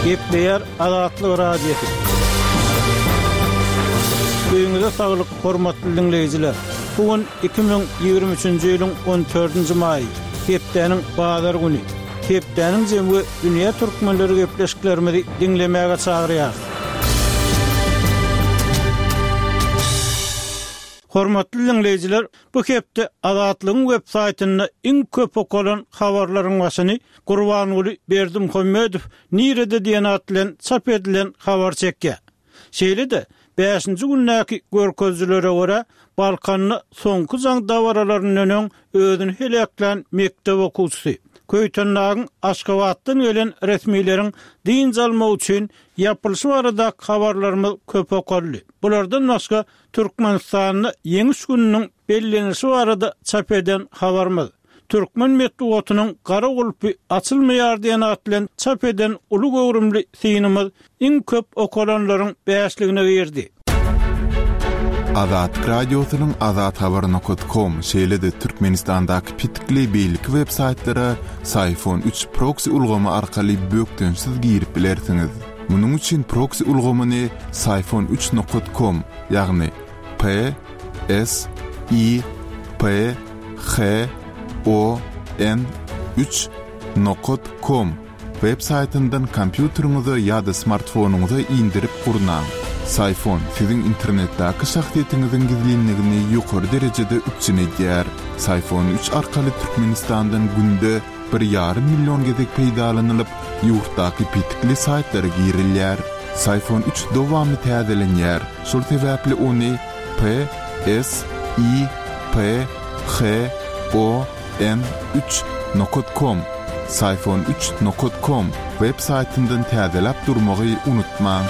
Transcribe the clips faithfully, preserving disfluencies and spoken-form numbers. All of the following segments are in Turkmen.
Gepleyer Azatlyk radiosu. Öňüňizde saglyk, hormatly dinleyijiler. Bugün iki bin ýygrimi üçünji ýylyň on dördünji maý, hepdeniň bazar güni. Hepdeniň jemgy dünýä türkmenleri gepleşiklerimizi dinlemäge çagyrýar. Hormatly dinleyijiler, bu hepde Azatlygyň web saýtyny iň köp okulan habarlaryň başyny Gurbanuly Berdimuhammedow nirede diýen at bilen çap edilen habar çekýär. Şeýle-de beşinji günnäki görkezlere görä Balkanyny soňky jaň dawaralarynyň öňüň özüni helaklan mektep okuwçysy Köytenlagyň Aşgabatdan gelen resmiýleriň din almak üçin ýapylyşy barada habarlarymyz köp okurly. Bulardan başga Türkmenistanyny ýeňi gününiň bellenişi barada çap eden habarymyz. Türkmen medeniýetynyň gara gulpy açylmaýar diýen at bilen çap eden uly gowrumly synymyz iň köp okulanlaryň beşligine girdi. Azat radiosynyň azat habar nokta com şeýle-de Türkmenistandaky pitikli beýlik web saýtlary Sayfon üç proxy ulgamy arkaly bökdensiz girip bilersiňiz. Munyň üçin proxy ulgamyny sayfon üç nokta com ýagny P S I P H O N üç nokta com web saýtyndan kompýuteriňize ýa-da smartfonuňyza indirip gurnaň. Sayfon sizin internetdäki şahsiýetiňiziň gizlinligini ýokary derejede üçin edýär. Sayfon üç arkaly Türkmenistandan günde bir ýarym million gezek peýdalanylyp, ýurtdaky pitikli saýtlara girilýär. Sayfon üç dowamly täzelenýär. Şol sebäpli ony P S I P H O N üç nokta com sayfon üç nokta com web saýtyndan täzelep durmagy unutmaň.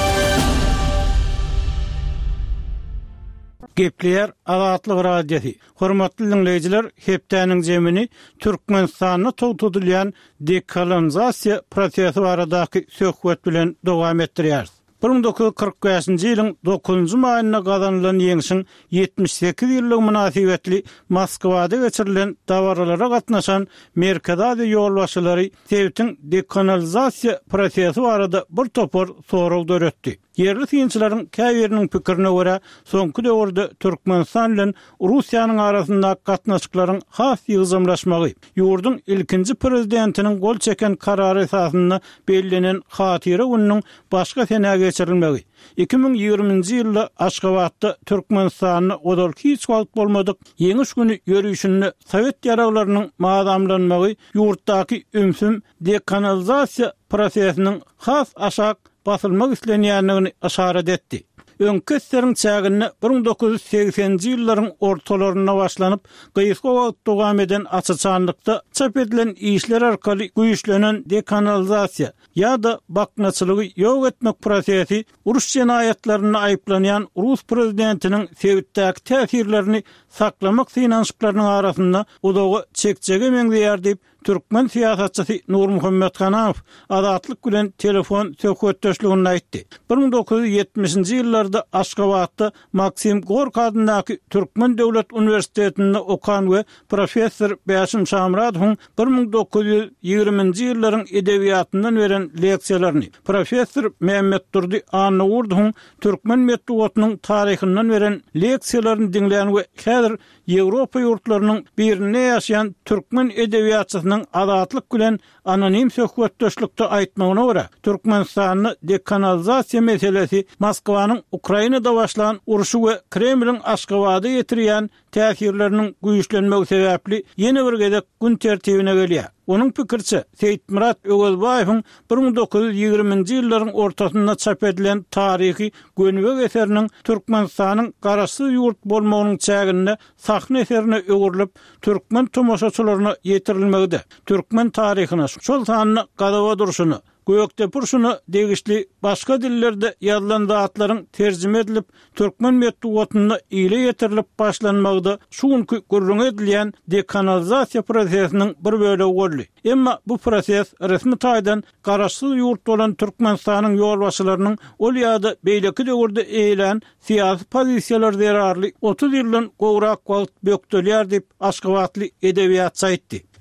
Gepleyer Azatlyk radiosu. Hormatly dinleyijiler, hepdeniň jemini Türkmenistanyny togtudylýan dekolonizasiýa prosesi baradaky söhbet bilen dowam etdirýär. bir bin dokuz yüz kırk beşinji ýylyň dokuzunji maýyna gazanylan ýeňişiň ýetmiş sekiz ýyllyk münasibetli Moskwada geçirilen dawaralara gatnaşan Merkez Aziýa ýolbaşçylary Sewitiň dekolonizasiýa prosesi barada bir topar soraw döretdi. Yerli synçylaryň käbiriniň pikirine görä, soňky döwürde Türkmenistan bilen Russiýanyň arasynda gatnaşyklaryň has ýyzamlaşmagy, ýurduň ilkinji prezidentiniň gol çeken karary esasynda bellenen hatyra gününiň başga sene geçirilmegi. iki bin ýygrimiňji ýylda Aşgabatda Türkmenistanyny odal hiç wagt bolmadyk ýeňiş güni ýörüşini Sowet ýaraglarynyň maadamlanmagy ýurtdaky ümsüm dekolonizasiýa prosesiniň has aşak basylmak islenýändigini işaret etdi. Öňkeslerin çägini bir bin dokuz yüz seksenji ýyllaryň ortalaryna başlanyp, gyýyska wagt dowam eden açyçanlykda çap edilen işler arkaly güýçlenen dekolonizasiýa ýa-da baknaçylygy ýok etmek prosesi uruş jenaýatlaryny aýplanýan Rus prezidentiniň Sewitdäki täsirlerini saklamak synançyklarynyň arasynda udagy çekjege meňdýär diýip Türkmen siýasatçysy Nurmuhammed Hanaow Azatlyk bilen telefon söhbetdeşligini aýtdy. bir bin dokuz yüz ýetmişinji ýyllarda Aşgabatda Maksim Gorky adyndaky Türkmen Döwlet Uniwersitetinde okan we professor Beşim Şamradowyň bir bin dokuz yüz ýygrimiňji ýyllaryň edebiýatyndan beren leksiýalaryny, professor Mehmet Durdy Anawurdowyň Türkmen medeniýetynyň taryhyndan beren leksiýalaryny dinleýän we häzir Ýewropa ýurtlarynyň birinde ýaşaýan Türkmen edebiýatçysynyň Azatlyk bilen anonim söhbetdeşlikde aýtmagyna görä, Türkmenistanyny dekolonizasiýa meselesi Moskwanyň Ukrainada başlanan uruşy we Kremliň Aşgabada ýetirýän täsirleriniň güýçlenmegi sebäpli ýene bir gezek gün tertibine gelýär. Onun pikirçe, Seyitmurat Ögezbaýewiň bir bin dokuz yüz ýygrimiňji ýyllaryň ortasynda çap edilen taryhy gönübek eseriniň Türkmenistanyň garaşsyz ýurt bolmagynyň çäginde sahne eserine öwürilip, türkmen tomoşaçylaryna ýetirilmegide. Türkmen taryhyna şol sanyny gadawa duruşyny, göýekde purşuny degişli başga dillerde ýazylan zatlaryň terjime edilip, türkmen medeniýetyne ýyly ýetirilip başlanmagda şuňky gurrun edilýän dekolonizasiýa prosesiniň bir bölegi boldy. Emma bu proses resmi taýdan garaşsyz ýurt bolan Türkmenistanyň ýolbaşçylarynyň ol ýa-da beýleki döwürde eýlen siýasy pozisiýalar zerarly otuz ýyldan gowrak wagt bökdelýär diýip Aşgabatly edebiýatçy aýtdy.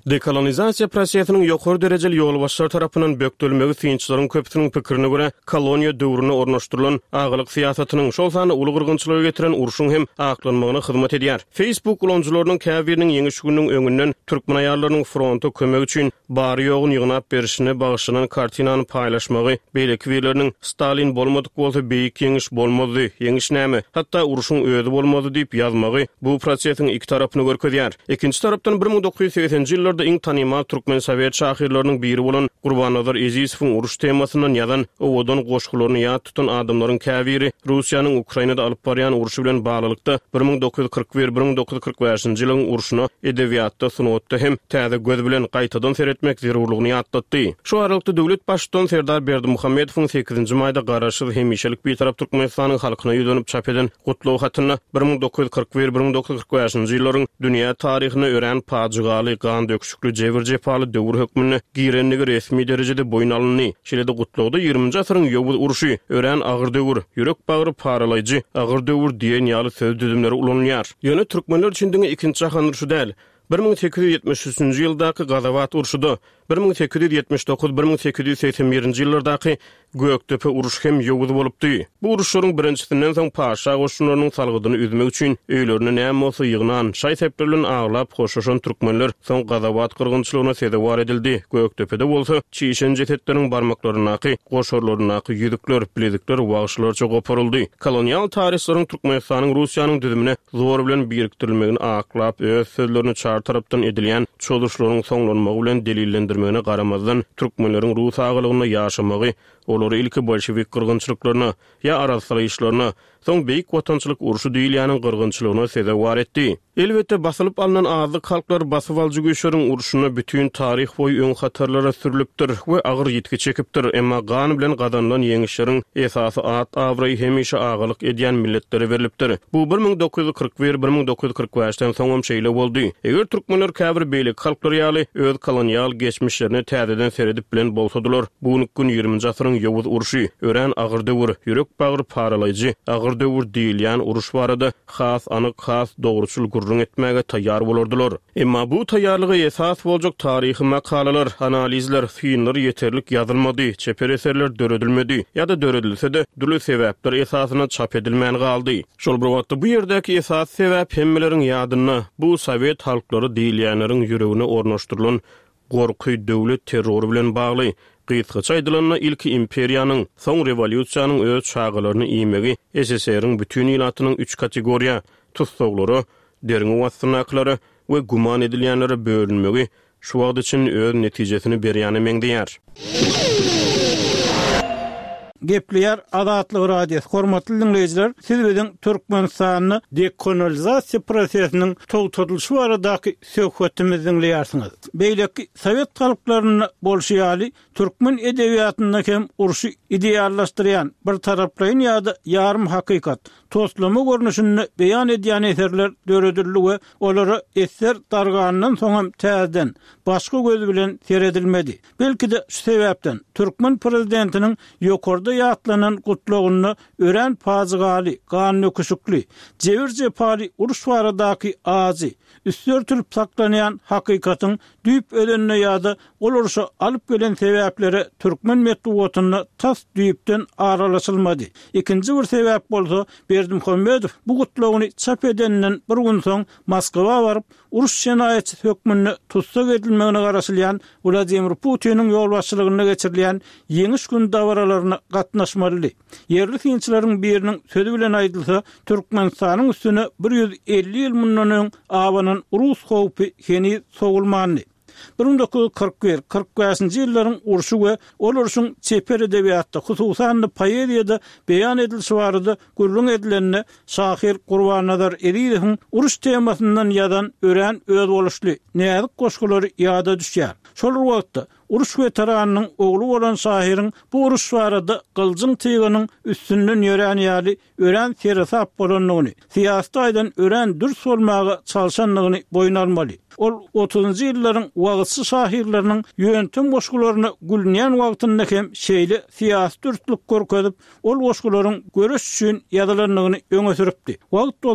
Dekolonizasiya prosesinin ýokary derejeli ýolbaşçylar tarapyndan bökdülmegi synçylaryň köpüsiniň pikirine görä, koloniýa döwrüne ornaşdyrylan agylyk siýasatynyň şol sany uly gyrgynçylyga getiren urşuň hem aklanmagyna hyzmat edýär. Facebook ulanyjylarynyň käbiriniň ýeňi şugüniň öňünden türkmen aýallarynyň frontu kömek üçin bary ýogyn ýygnap berişine bagyşlanan kartinany paýlaşmagy, beýleki birleriniň Stalin bolmadyk bolsa beýik ýeňiş bolmady, ýeňiş näme, hatda urşuň öýdi bolmady diýip ýazmagy bu prosesiň iki tarapyny görkezýär. Ikinji tarapdan bir ming dokuz ýüz seksenji ýyllarda iň tanyma türkmen sowet şahyrlarynyň biri bolan Gurbannazar Ezizowyň uruş temasyndan ýazan owadan goşgularyny ýa tutan adamlaryň käbiri Russiýanyň Ukrainada alyp barýan uruşy bilen baglykda bir ming dokuz ýüz kırk bir - bir ming dokuz ýüz kırk beşinji ýylyň uruşyna edebiýatda, sunatda hem täze göz bilen gaýtadan seretmek zerurlygyny ýatlatdy. Şu aralykda döwlet başçysyny Serdar Berdimuhammedowyň sekizinji maýda garaşy hemişelik bir tarap Türkmenistanyň halkyna ýönelik çap eden gutlaw hatyna bir ming dokuz ýüz kırk bir - bir ming dokuz ýüz kırk beşinji ýyllaryň dünýä taryhyny ören paçygaly, gan döküşükli, jebir jepaly döwür hökmüni girenligi resmi derejede boyun alınny. Şeýle-de gutlawda ýygrimiňji asyryň ýowuz uruşy, ören agyr döwür, ýürek bagyry paralayjy, agyr döwür diýen ýaly söz düzümleri ulanýar. Ýöne türkmenler üçin diňe ikinji jahan uruşy däl. bir ming sekiz ýüz ýetmiş üçinji ýyldaky Gazawat uruşyda, bir ming sekiz ýüz ýetmiş dokuz - bir ming sekiz ýüz seksen birinji ýyllardaky Göktepe uruş hem ýowuz bolupdy. Bu uruşlaryň birinjisinden soň paşa goşunlarynyň salgydyny üzmek üçin öýlerini näme bolsa ýygnan, şaý sepler bilen aglap goşuşan türkmenler soň Gazawat kyrgynçylygyna sebäp edildi. Göktepede bolsa çiýişen jetetleriň barmaklarynaky, goşorlarynaky ýüzükler, bilezikler, wagyşlarça goparyldy. Kolonial tarihçilaryň Türkmenistanyň Russiýanyň düzümine zor bilen biriktirilmegini aklap öz sözlerini çar tarapdan edilýän çoluşlaryň soňlanmagy bilen delillendirmegine garamazdan türkmenleriň Rus agylygyna ýaşamagy, olary ilki bolşewik kyrgynçylyklaryna ýa araşdyryşlaryna, soň beýik watançylyk uruşy diýilýäniň kyrgynçylygyna sebäp etdi. Elbetde basylyp alynan azlyk halklar basyp aljy güýçleriň uruşyna bütün tarih boýy öň hatarlara sürilipdir we agyr ýetki çekipdir. Emma gan bilen gazanlan ýeňişleriň esasy at awry hemişe agylyk edýän milletlere berilipdir. Bu bir ming dokuz ýüz kırk bir - bir ming dokuz ýüz kırk beşden soňam şeýle boldy. Eger türkmenler käbir beýlik halklary ýaly öz kolonial geçmişlerini täzeden seredip bilen bolsadylar, buny gün ýygrimiňji asyryň ýowuz uruşy, ören agyr döwür, ýürek bagyry paralayjy, agyr döwür diýilýän uruş barada has anyk has dogruçul gurrun etmäge taýýar bolardylar. Emma bu taýýarlygy esas boljak taryhy makalalar, analizler, filmler ýeterlik ýazylmady, çeper eserler döredilmedi ýa-da döredilse-de dürli sebäpler esasyna çap edilmän galdy. Şol bir wagtda bu ýerdäki esas sebäp hemmileriň ýadyna bu Sowet halklary diýilýänleriň ýüregine ornaşdyrylan gorky döwlet terror bilen bagly. Gysgaça aýdylanyna ilki imperiýanyň, soň rewolýusiýanyň öz çağalaryny iýmegi S S R-iň bütün ýylatynyň üç kategoriýa, tutsaglary, derňi wassanaklary we guman edilýänlere bölünmegi şu wagt üçin öz netijesini berýäni meňdeýär. Gepleýär Azatlyk radiosu hormatly dinleýijiler, siz biziň Türkmenistanyny dekolonizasiýa prosesiniň togtadylşy baradaky söhbetimizi dinleýärsiňiz. Beýleki Sowet halklaryny bolşeýaly türkmen edebiýatyna hem uruşy ideallaşdyrýan bir taraplaýyn ýa-da ýarym hakykat, toslama görnüşini beýan edýän eserler döredildi we olary eser darganynyň soňam täzeden başga göz bilen seredilmedi. Belki de şu sebäpden türkmen prezidentiniň ýokarda ýatlanan gutlagyny ören pazygaly, gan nöküşükli, jebir jepaly uruş baradaky azy, üstörtülüp saklanýan hakykatyň düýp ölenine ýa-da olurşa alyp gelen sebäpleri türkmen medeniýetyny tas düýpden aralaşylmady. Ikinji bir sebäp bolsa Berdimuhammedow bu gutlagyny çap edenden bir gün soň Moskwa baryp uruş şenaýaty hökmüni tutsak edilmegine garaşylýan Vladimir Putiniň ýolbaşçylygyna geçirilýän ýeňiş gün dawaralaryna gatnaşmaly. Yerli synçylaryň biriniň sözü bilen aýdylsa, Türkmenistanyň üstüne bir ýüz elli ýyl mundan öň awanyň Rus howpy heni sogulmany. bir ming dokuz ýüz kırk bir - kırk beşinji ýyllaryň uruşy we ol uruşyň çeper edebiýatda, hususan poeziýada beýan edilşi barada gurrun edilenini şahyr Gurbannazar Ezizowyň uruş temasyndan ýazan ören öz boluşly näzik goşgulary ýada düşýär. Şol wagtda uruş veteranynyň ogly bolan şahyryň bu uruş barada gyljyň tygynyň üstünden ýören ýaly ören serasap bolanyny, siýasat aýdan ören dürs bolmagy çalşanlygyny boyun almaly. Ol otuzunji ýyllaryň wagtçy şahyrlarynyň ýöntem goşgularyny gülnýän wagtynda hem şeýle siýasy dürtlük görkezip, ol goşgularyň göreş üçin ýazylanlygyny öňe süripdi. Wagt bolsa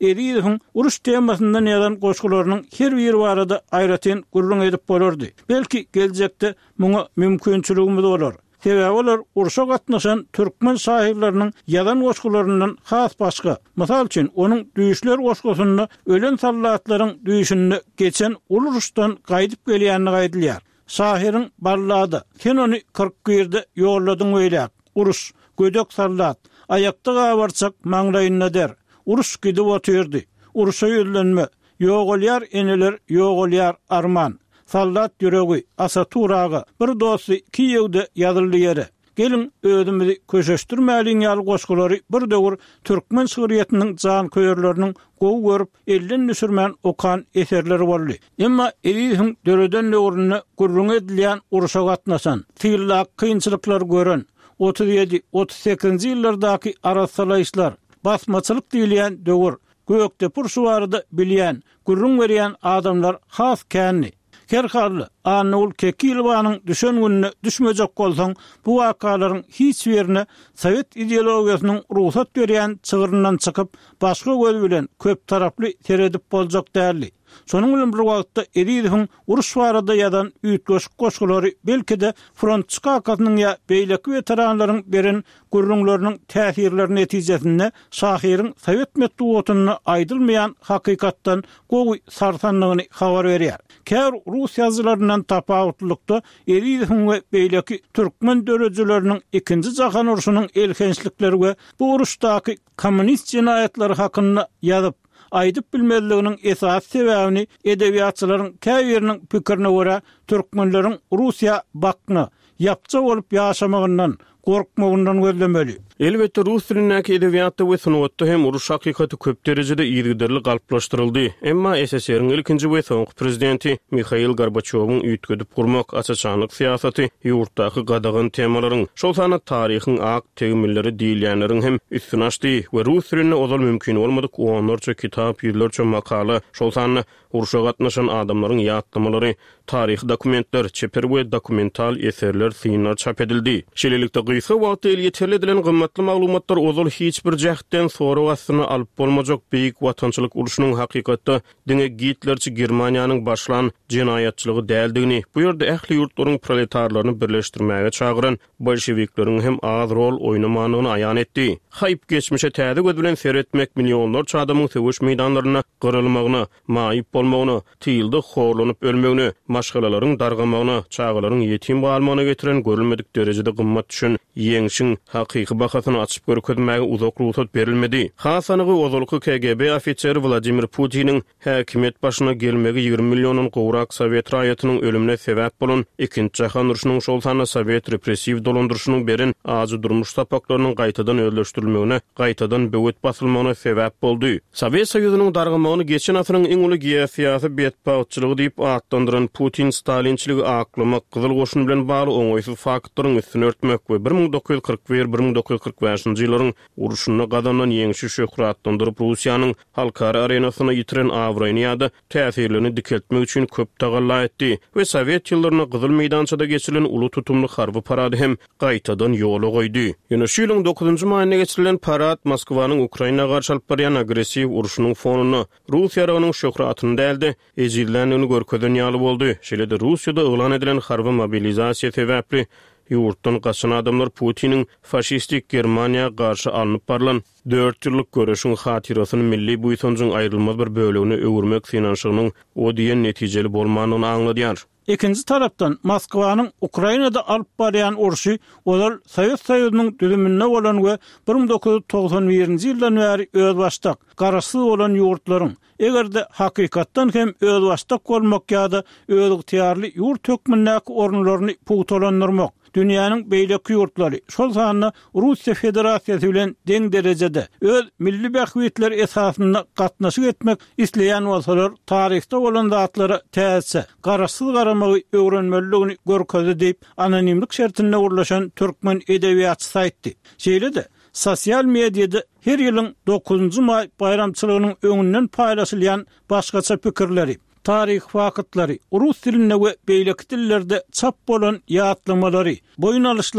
Ediydiň uruş temasyndan ýazan goşgularynyň her biri barada aýratyn gurrun edip bolardy. Belki geljekde muňa mümkinçiligimiz bolar. Sebäbi olar uruşa gatnaşan türkmen şairleriniň ýazan goşgularyndan has başga. Mysal üçin onuň düýüşler goşgusyny ölen sallatlaryň düýüşini geçen uruşdan gaýdyp gelýänini gaýdylýar. Şahirin ballady. Sen onu kırk birde yolladyň öýlep. Uruş, gödök sallat, ayakta gabarçak maňraýyna der. Uruş gidip otyrdy. Uruşa ýölenme. Ýok bolýar eneler, ýok bolýar arman. Sallat ýüregi, asa turagy, bir dosy Kiýewde ýazyldy ýere. Gelin ödümüzi köşeşdirmäliň ýaly goşgulary bir döwür türkmen şöhretiniň jan köýerleriniň gowy görüp elden düşürmän okan eserleri boldy. Emma Ediydiň döreden döwrüne gurrun edilýän uruşa gatnaşan, tillak kynçylyklar gören otuz ýedi otuz sekizinji ýyllardaky arasalaýyşlar, basmaçylyk diýilýän döwür, gökde purşuwarda bilýän, gurrun berýän adamlar has känni. Kerhally Anul Kekilwanyň düşen gününe düşmejek bolsaň, bu wakalaryň hiç birine Sowet ideologiýasynyň ruhsat berýän çygyryndan çykyp, başga göz bilen köp taraply teredip boljak däli. Şonuň bilen bir wagtda Ediydiň uruş barada ýazan üýtgeç goşgulary belki de front çykakynyň ýa beýleki veteranlaryň beren gurrunlarynyň täsirleri netijesinde şahirin Sowet metduatyny aýdylmaýan hakykatdan gowy sarsanlygyny habar berýär. Kär Rus ýazgylарyndan tapawutlykda Ediydiň we beýleki türkmen dörejeleriniň ikinji jahan uruşynyň elkençlikleri we bu uruşdaky kommunist jinayatlary hakyna ýazyp aýdyp bilmezliginiň esas sebäbini edebiýatçylaryň käýeriniň pikirine görä türkmenleriň Russiýa bakny ýapça bolup ýaşamagyndan gorkmagyndan gözlemeli. Elbetde rus dilindäki edebiýatda we sanatda hem uruş hakykaty köp derejede ýygyderli galplaşdyryldy. Emma S S R-iň ilkinji we soňky prezidenti Mikhail Gorbaçowyň üýtgedip gurmak açaçanlyk siýasaty ýurtdaky gadagan temalaryň, şol sana taryhyň ak tegimleri diýilýänleriň hem üstüne açdy we rus dilinde ozal mümkin bolmadyk onlarça kitap, ýyllarça makala, şol sana uruşa gatnaşan adamlaryň ýatlamalary, taryh dokumentler, çeper we dokumental eserler synlar çap edildi. Şeýlelikde gysga wagtda el ýeterli edilen gymmatly maglumatlar ozal hiç bir jähtden sonra wasyny alyp bolmajak beýik watançylyk uruşynyň hakykatda diňe Hitlerçi Germaniýanyň başlan jinaýatçylygy däldigini, bu ýerde ähli ýurtlaryň proletarlaryny birleşdirmäge çagyran bolşewikleriň hem az rol oýnamanyny aýan etdi. Haýyp geçmişe täze göz bilen seretmek milionlarça adamyň söwüş meýdanlaryna gyrylmagyny, maýyp bolmagyny, tiýildi horlanyp ölmegini, maşgalalaryň dargamagyny, çağalaryň ýetim galmagyna getiren görülmedik derejede gymmat düşen ýeňşiň hakyky bakasyny açyp görkezmäge uzak ruhsat berilmedi. Hasanygy ozalky K G B ofiseri Vladimir Putiniň häkimet başyna gelmegi ýygrimi millionyň gowrak Sowet raýatynyň ölümine sebäp bolan ikinji jahan uruşynyň şol sany Sowet repressiw dolandyrşynyň beren azy durmuş tapaklarynyň gaýtadan öldürülmegine, gaýtadan böwet basylmagyna sebäp boldy. Sowet Soýuzynyň dargamagyny geçen asyryň iň uly geosiýasy betbaýçylygy diýip atlandyran Putin Stalinçiligi aklamak, Gyzyl goşun bilen bagly oňoýsuz faktlaryň üstüne örtmek we bir ming dokuz ýüz kırk bir bir ming dokuz ýüz kırk beşinji ýyllaryň uruşyna gadanan ýeňşi şöhratlandyryp Russiýanyň halkara arenasyna ýitiren awraýnyada täsirlerini dikeltmek üçin köp tagalla etdi we Sowet ýyllaryna Gyzyl meýdançada geçirilen uly tutumly harby parady hem gaýtadan ýola goýdy. Ýöne şu ýylyň dokuzunjy maýyna geçirilen parad Moskwanyň Ukrainaga garşy alyp barýan agressiw uruşynyň fonuny, Russiýa ýaragynyň şöhratyny däldi, ejizlenýäni görkezden ýaly boldy. Şeýle-de Russiýada eglan edilen harby mobilizasiýa sebäpli ýurtdan gaçan adamlar Putiniň faşistik Germaniýa garşy alınıp barlan dört ýyllyk görüşiň hatirasyny milli buýsanjyň aýrylmaz bir bölegine öwürmek finansyanyň o diýen netijeli bolmanyny aňladýar. Ikinji tarapdan Moskwanyň Ukrainada alyp barýan uruşy olar Sowet Soýuzynyň düzümine bolan we bir ming dokuz ýüz togson birinji ýyldan bäri öz başdak garaşy bolan ýurtlaryň egerde hakykatdan hem öz başdak bolmak ýa-da öz ýurtly ýurt tökmündäki ornlaryny puwtalandyrmak, dünýäniň beýleki ýurtlary şol sany Russiýa Federasiýasy bilen deň derejede öz milli bähwitler esasynda gatnaşyk etmek isleýän bolsalar, taryhda bolan zatlara täze garaşsyz garamagy öwrenmeligini görkezdi diýip anonimlik şertinde urlaşan türkmen edebiýatçysy aýtdy. Şeýle-de sosial mediada her ýylyň dokuzunjy may bayramçylygynyň öňünden paýlaşylýan başgaça pikirleri, tarih wakatlary, rus dilinde we beýleki dillerde çap bolan ýatlamalary, boyun alyşlary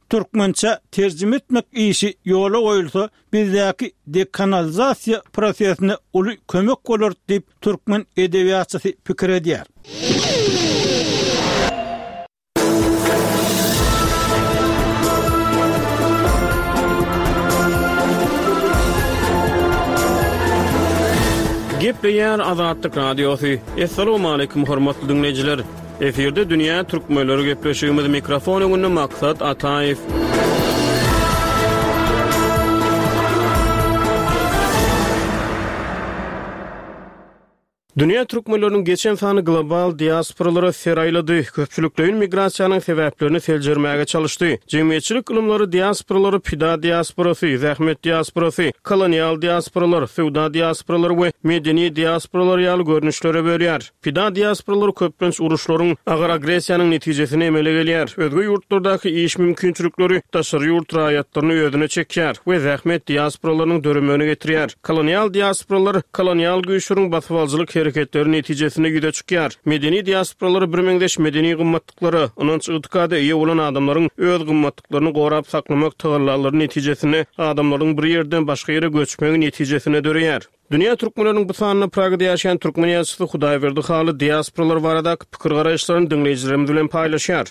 türkmençe tercüme etmek işi yola koyulsa bizdäki dekanalizasiya prosesine uly kömek bolar diýip türkmen edebiyatçysy pikir edýär. Gepleýär Azatlyk Radiosu. Assalamu alaykum hormatly dinleýijiler. Eferde dünýä türkmenleri gepleşýümiz mikrofon öňünde Maksat Ataýew. Dünya türkmenlerinin geçen sany global diasporalara seraýlady. Köpçülüklerin migrasiýanyň sebäplerini seljermäge çalışdy. Jemgyýetçilik ilmleri diasporalary pida diasporasy, zähmet diasporasy, kolonial diasporalar, sowda diasporalar we medeni diasporalar ýaly görnüşlere bölýär. Pida diasporalar köplenç uruşlaryň, agar agresiýanyň netijesini emele gelýär. Özge ýurtlardaky iş mümkinçilikleri taşary ýurt raýatlaryny özüne çekýär we zähmet diasporalarynyň dörümüne getirýär. Kolonial diasporalar kolonial güýçleriň basywalçylyk hareketleri netijesinde güde çykýar. Medeni diasporalar bir meňdeş medeni gymmatlyklary, onunç ýetgade ýa bolan adamlaryň öz gymmatlyklaryny gorap saklamak tagallarlaryň netijesinde adamlaryň bir ýerden başga ýere göçmegi netijesine döreýär. Dünya türkmenleriniň bu sanyny Pragada ýaşaýan türkmen ýaşysy Hudaýberdi haly diasporalar barada pikir garaşlaryny dinleýijilerimiz bilen paýlaşýar.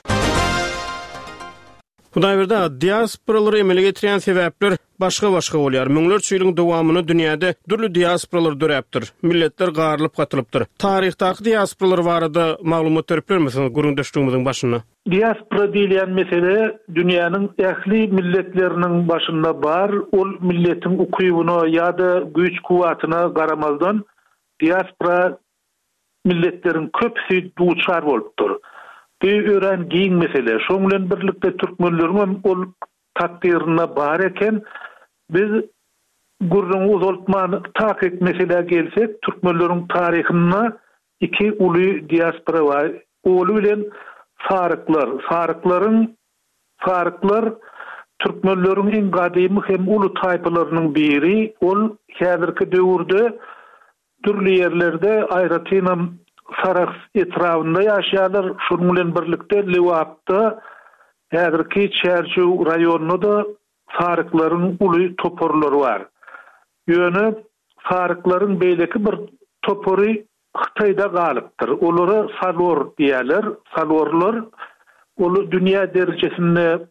Hudaýberdi diasporalary emele getiren sebäpler başga-başga bolýar. Müňlerçe ýylyň dowamyny dünýäde dürli diasporalar döräpdir. Milletler garylyp gatylypdyr. Taryhdaky diasporalar barada maglumat beriplermisiniz gurundaşdygymyzyň başyna? Diaspora diýilen mesele dünýäniň ähli milletleriniň başynda bar. Ol milletiň ukybyna ýa-da güýç kuwatyna garamazdan diaspora milletleriň köpsi duçar bolupdyr. Bu ören giň mesele. Şoň bilen birlikde türkmenleriň ol takdirine bar eken biz gurrun uzoltmany takip mesele gelsek türkmenleriň taryhyna iki uly diaspora var. Ol bilen faryklar, faryklaryň faryklar türkmenleriň en gadymy hem uly taýpalarynyň biri. Ol häzirki döwürde türli ýerlerde aýratynam Sarax etrafında ýaşaýarlar. Şonuň bilen birlikde Lewapda häzirki Çerçew raýonunda faryklaryň uly toporlary bar. Ýöne faryklaryň beýleki bir topory Hytaýda galypdyr. Olary salor diýerler. Salorlar olu dünýä derejesinde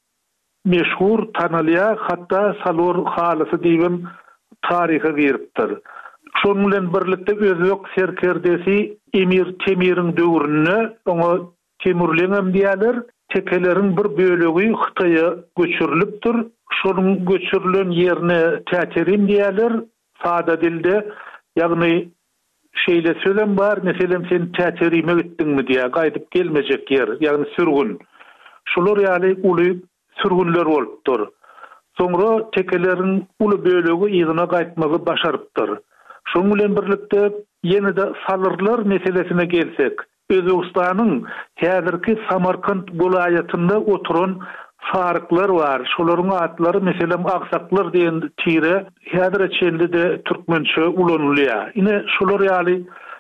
meşhur tanalýa, hatda salor halysy diýip taryha giripdir. Şonuň bilen birlikde özbek serkerdesi Emir Temir'in döwrüne, oňa Temurleňem diýerler, tekeleriň bir bölegi Hytaýa göçürilipdir. Şonuň göçürilen ýerine Täterim diýerler. Sada dilde, ýagny şeýle sözem bar, meselem sen Täterime gitdiňmi diýär, gaýdyp gelmejek ýer, ýagny sürgün. Şolar ýaly uly sürgünler bolupdyr. Soňra tekeleriň uly bölegi ýygyna gaýtmagy başarypdyr. Şoň bilen birlikde ýene-de salyrlar meselesine gelsek, Özbegistanyň häzirki Samarkand welaýatynda oturan faryklar bar. Şolaryň atlary meselem aksaklar diýen tire häzir çende de türkmençe ulanylýar. Ine şolar ýaly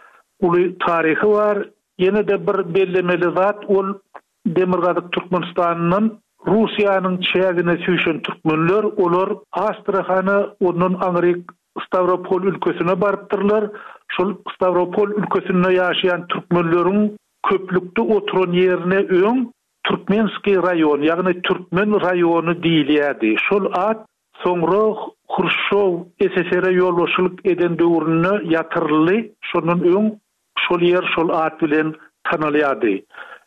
uly taryhy bar. Ýene-de bir bellemeli zat ol Demirgazyk Türkmenistanyň Russiýanyň çägine süýşen türkmenler, olar Astrahana, onuň Amerik Stavropol ülkesine barıptırlar. Şol Stavropol ülkesinde ýaşaýan türkmenleriň köplükde oturan ýerine öň Türkmenski raýon, ýagny Türkmen raýony diýilýärdi. Şol at soňra Khrushchev S S R ýolbaşçylyk eden döwrüne ýatyrly. Şonun öň şol ýer şol at bilen tanalýardy.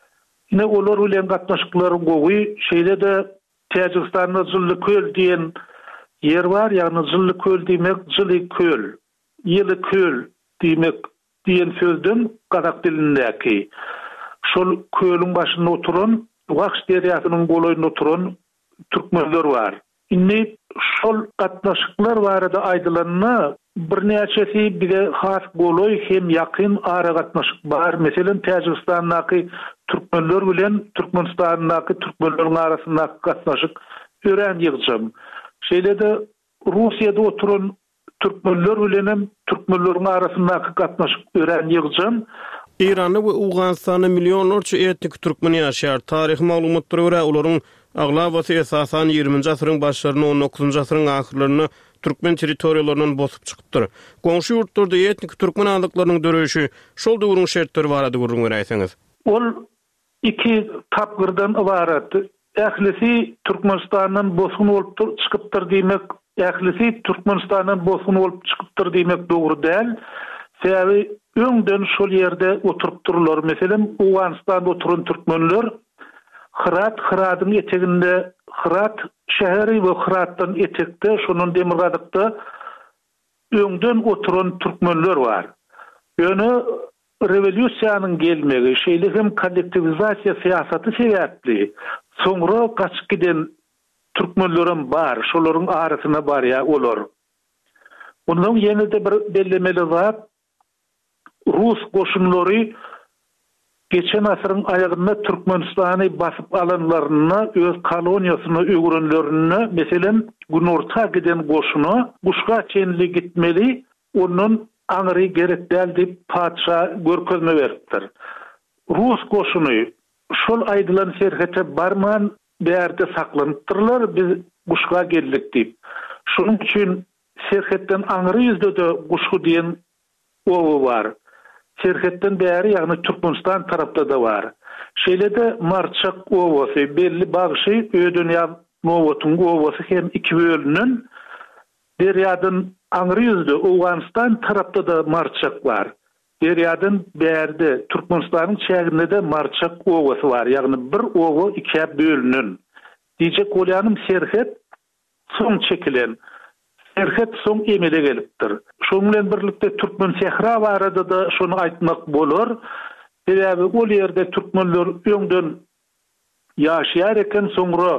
Ine olar bilen gatnaşyklary gowy şeýle de Täjikistanda Zylly köl diýen yer var, ýagny Zylly köl diýmek Zylly köl, ýyly köl diýmek diýen sözden Kazak dilindäki. Şol köliň başynda oturan, Waqş deriýasynyň golaýynda oturan türkmenler var. Indi şol gatnaşyklar barada aýdylanyna bir näçesi bize has golaý hem ýakyn ara gatnaşyk bar. Meselen Täjikistandaky türkmenler bilen Türkmenistandaky türkmenleriň arasyndaky gatnaşyk ören ýygjam. Şeýle de Russiýada oturan türkmenler bilen türkmenleriň arasyndaky gatnaşyk ören ýygjam. Iranda we Awganistanda millionlarça etnik türkmen ýaşaýar. Taryh maglumatlary görä olaryň Aglabasy esasan ýigrimiji asyryň başlaryny on dokuzunjy asyryň ahyrlaryny türkmen territoriýalarynyň bosup çykypdyr. Goňşy ýurtlarda etnik türkmen anlyklarynyň döreşi şol döwrüň şertleri barada gurrun beräýsiňiz. Ol iki tapgyrdan ibarat. Ählisi Türkmenistanyň bosun bolup çykypdyr diýmek, ählisi Türkmenistanyň bosun bolup çykypdyr diýmek dogry däl. Sebäbi öňden şol ýerde oturup durlar. Meselem Owganistanda oturan türkmenler Hırat, Hırat'ın eteginde, Hırat şehri ve Hırat'tan etekte, şunun Demirgadykda öňden oturan türkmenler var. Ýöne revolýusiýanyň gelmegi, şeýle hem kollektivizasiýa siýasaty sebäpli. Soňra gaçyp giden türkmenlerim bar, şolaryň arasyna barýa olar. Ondan ýene-de bir bellemeli zat, Rus goşunlary geçen asyryň aýagynda Türkmenistany basyp alanlaryna, öz koloniýasyna öwrenlerini, meselem günorta giden goşuny guşga çenli gitmeli, onun aňry gerek däl diýip padşa görkezme beripdir. Rus goşuny şol aýdylan serhete barman bärde saklanypdyrlar, biz guşga geldik diýip. Şonuň üçin serhetden aňry ýüzde de guşgu diýen owu bar. Serhetten bäri ýagny Türkmenistan tarapda da bar. Şeýlede Marçak owasy belli bagşy ödünýa Nowotyň owasy hem iki bölünen. Derýadan aňry ýüzde Owganistan tarapda da Marçak bar. Derýadan bärde Türkmenistanyň çäginde de Marçak owasy bar. Ýagny bir owa iki bölünen. Diýjek bolýanym serhet soň çekilen. Serhet soň emele gelipdir. Şoň bilen birlikde Türkmen sehra barada da şonu aýtmak bolar. Sebäbi ol ýerde türkmenler öňden ýaşaýar eken, soňra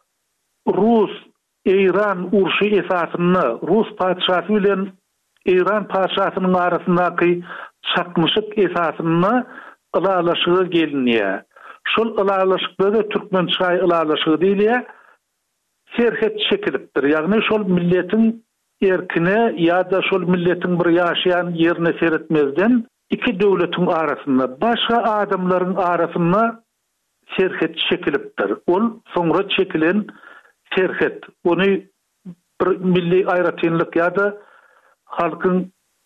Rus İran urşy esasyny, Rus padşasy bilen İran padşasynyň arasyndaky çakmışyk esasyny ılalaşygy gelinýär. Şol ılalaşykda Türkmen çay ılalaşygy diýilýär. Serhet çekilipdir. Ýagny şol milletin erkine ýa-da şol milletin bir ýaşaýan ýerine seretmezden iki döwletiň arasynda, başga adamlaryň arasynda serhet çekilipdir. Ol soňra çekilen serhet. Ony bir milli aýratynlyk ýa-da halkyň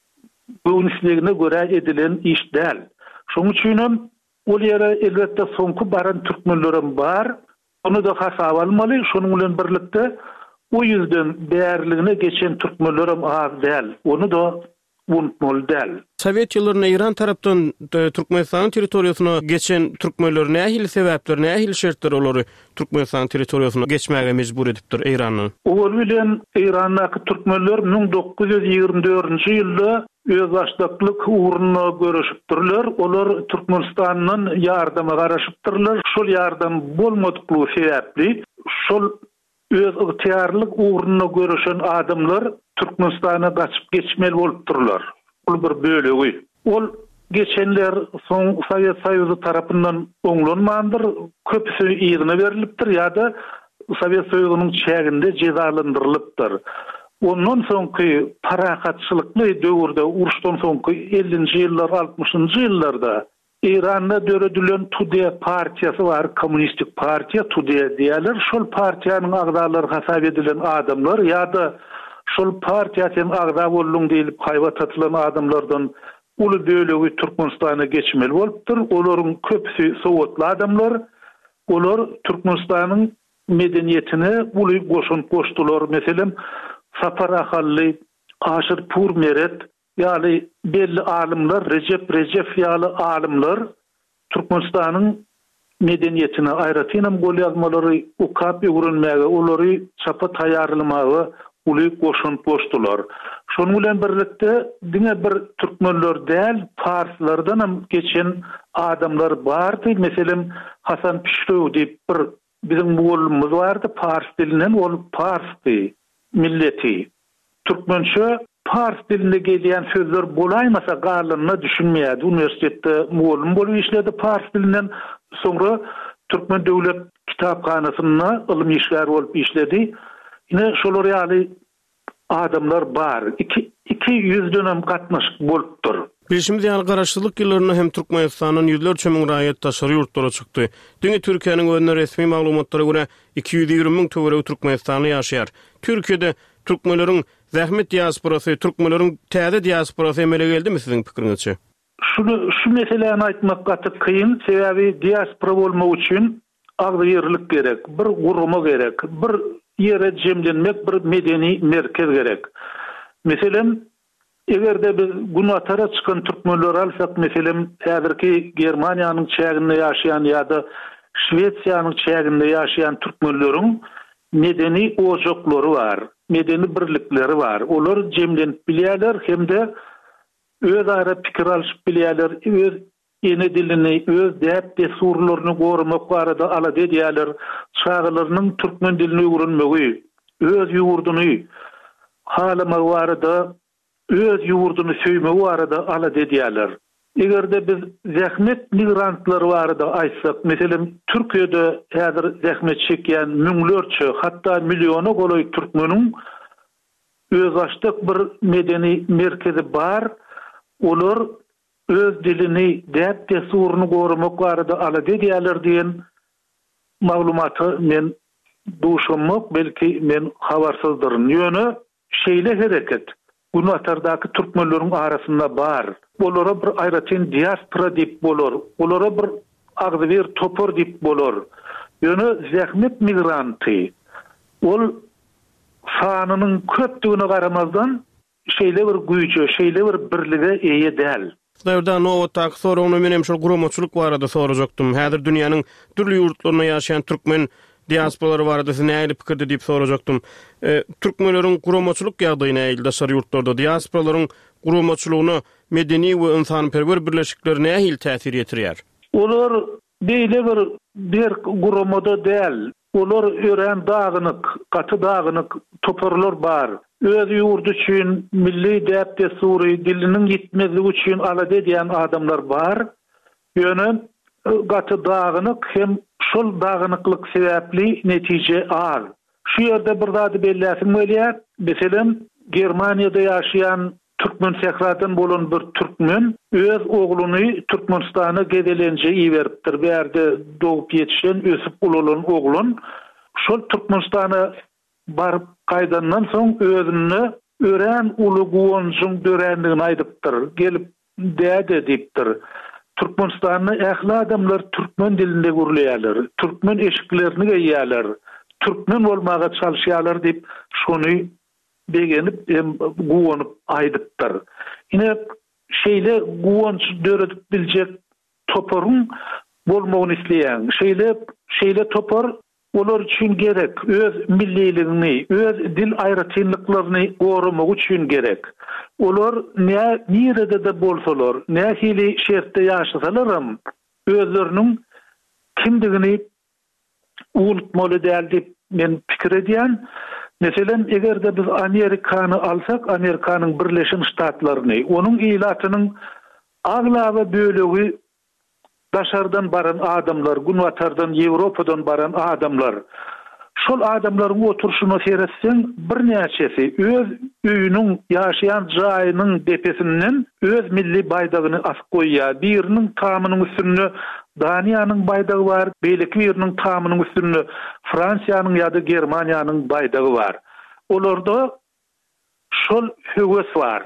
göwnüsligine göre edilen iş däl. Şoň üçin ol ýere elbetde soňky baran türkmenlerim bar. Onu da hasap almaly, şonuň bilen birlikde o ýüzden bärligine geçen türkmenlerim az däl. Onu da unutmaly däl. Sowet ýyllaryna İran tarapdan Türkmenistan territoriýasyna geçen türkmenler nähili sebäpler, nähili şertler olary Türkmenistan territoriýasyna geçmäge mejbur edipdir Iranyň? Ol bilen Iranyňky türkmenler bin dokuz ýüz ýygrimi dördünji ýylda öz başdaklyk uğruna görüşipdirler. Olar Türkmenistanyň ýardama garaşypdyrlar. Şol ýardam bolmadyklygy sebäpli şol öz ygtyarlyk uğruna görüşen adamlar Türkmenistana gaçyp geçmeli bolupdyrlar. Ol bir bölegi. Ol geçenler soň Sowet Soýuzy tarapyndan oňlanmandyr, köpüsi ýygyna berilipdir ýa-da Sowet Soýuzynyň çäginde cezalandyrylypdyr. Ondan soňky parakatçylykly döwürde, uruşdan soňky ellinji ýyllar, altmışynjy ýyllarda İranda döredilen Tude partiýasy bar, kommunistik partiýa Tude diýerler. Şol partiýanyň agdalary hasap edilen adamlar ýa-da şol partiýasyň agda boldum diýilip haýbat atylan adamlardan uly bölegi Türkmenistana geçmeli bolupdyr. Olaryň köpüsi sowetli adamlar. Olar Türkmenistanyň medeniýetine uly goşunyp goşdular. Meselem Sapar Ahally, Aşyr Purmeret, ýaly belli alimler, Recep Recep ýaly alimler Türkmenistanyň medeniýetine aýratynam gol ýazmalary ukap öwrenmäge, olary çapa taýýarlamagy uly goşunyp goşdular. Şonuň bilen birlikde diňe bir türkmenler däl, farslardan hem geçen adamlar bardy. Meselem Hasan Pişrew diýip bir bizim bolumuz bardy, fars dilinden, ol farsdy milleti. Türkmençe fars dilinde gelýän sözler bolaýmasa garlygyna düşünmeýärdi. Uniwersitetde muallym bolup işledi fars dilinden, soňra Türkmen döwlet kitapxanasyna ilim işgär bolup işledi. Ine şolar ýaly adamlar bar. iki iki ýüz dönem gatnaşyk bolupdyr. Bilişimiz ýaly garaşsyzlyk ýyllaryna hem Türkmenistanyň ýüzlerçe miň raýat taşary ýurtlara çykdy. Diňe Türkiýanyň özüne resmi maglumatlara görä iki ýüz ýigri miň töwereg Türkmenistanyň ýaşaýar. Türkiýede türkmenleriň zähmet diasporasy, türkmenleriň täze diasporasy emele geldimi siziň pikiriňizçe? Şunu şu meseleni aýtmak gatyp kıyın, sebäbi diaspora bolmak üçin agdy ýerlik gerek, bir gurumy gerek, bir ýere jemlenmek, bir medeni merkez gerek. Meselem egerde biz Gunatara çykan türkmenler alsak, meselem häzirki Germaniýanyň çäginde ýaşaýan ýa-da Şwetsiýanyň çäginde ýaşaýan türkmenleriň medeni ojaklary bar, medeni birlikleri bar. Olar jemlenip bilýärler hemde öz ara pikir alyşyp bilýärler, öz ene dilini, öz däp desurlaryny gorumak barada ala edýärler, çağlarynyň türkmen dilini öwrenmegi, öz ýurduny halamak barada, öz ýurduny söýmek barada ala edýärler. Egerde biz zähmet migrantlary barada aýtsak, meselem Türkiýede häzir zähmet çekýän müňlerçe, hatda milliona goloý türkmeniň öz açdyk bir medeni merkezi bar. Olar öz dilini, däp desuruny gorumak barada ala edýärler diýen maglumaty men duşamak, belki men habarsyzdyryn. Ýöne şeýle hereket Gunatardaky türkmenleriň arasynda bar. Olara bir aýratyn diaspora diýip bolar. Olara bir agdy bir topor diýip bolar. Ýöne zähmet migranty. Ol sanynyň köpdigine garamazdan şeýle bir güýje, şeýle bir birlige eýe däl. Däwrde Nowatak sorugyny men hem şol gurumaçylyk barada sorajakdym. Häzir dünýäniň türli ýurtlaryna ýaşaýan türkmen diasporalary barada siz näme pikirde diýip sorajakdym. E, türkmenleriň gurumaçylyk ýagdaýyna ýyl daşary ýurtlarda diasporalaryň gurumaçylygyna medeni we insanperwer birleşikleri näme täsir ýetirýär? Olar beýle bir bir gurumada däl. Olar ören dağınık, katı dağınık toporlar bar. Öz ýurdu üçin milli däp desury diliniň gitmezligi üçin alada edýän adamlar bar. Ýöne katı dağınık hem şol dağınıklyk sebäpli netije az. Şu ýerde bir zady belläsin bolýar. Meselem Germaniýada ýaşaýan türkmen sähradan bolan bir türkmen öz ogluny Türkmenistana gedelenje iýeripdir. Berde doğup ýetişen, ösüp ulan oglun şol Türkmenistana barıp gaýdandan soň özüni ören uly guwonjyň dörendigini aýdypdyr. Gelip däde diýipdir. Türkmenistanyň ähli adamlar türkmen dilinde gürleýärler, türkmen eşiklerini geýýärler, türkmen bolmaga çalyşýarlar diýip şonu begenip hem guwonyp aýdypdyr. Ine şeýle guwonç döredip biljek toporun bolmagyny isleýän, şeýle şeýle topor olar üçin gerek, öz milliligini, öz dil aýratynlyklaryny gorumak üçin gerek. Olar ne nirede de bolsalar, ne hili şertde ýaşasalar, özleriniň kimdigini unutmaly däl diýip men pikir edýän. Meselem egerde biz Amerikany alsak, Amerikanyň Birleşik Ştatlaryny, onuň ýylatynyň aglaby bölegi daşardan baran adamlar, Gunwatardan, Ýewropadan baran adamlar. Şol adamlaryň oturşyny seretsen, bir näçesi öz öýüniň ýaşaýan jaýynyň depesinden öz milli baýdagyny asyp goýýar. Biriniň tamynyň üstünde Daniýanyň baýdagy bar, beýleki biriniň tamynyň üstünde Fransiýanyň ýa-da Germaniýanyň baýdagy bar. Olarda şol höwes bar.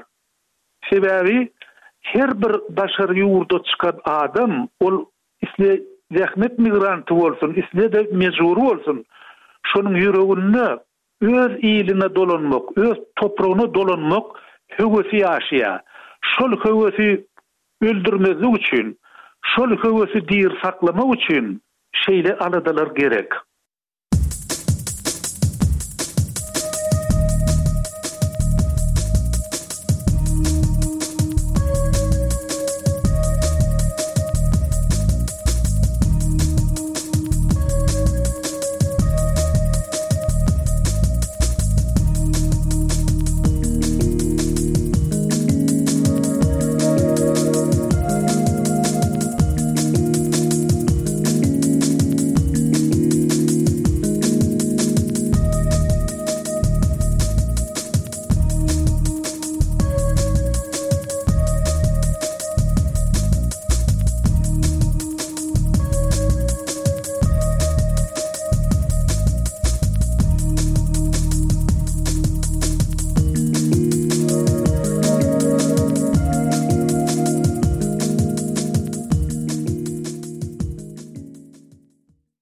Sebäbi her bir daşary ýurda çykan adam, ol isle zähmet migranty bolsun, isle de mejbur bolsun. Şonuň ýüreginde öz iline dolanmak, öz topragyna dolanmak höwesi ýaşaýar. Şol höwesi öldürmezlik üçin, şol höwesi diýir saklamak üçin şeýle aladalar gerek.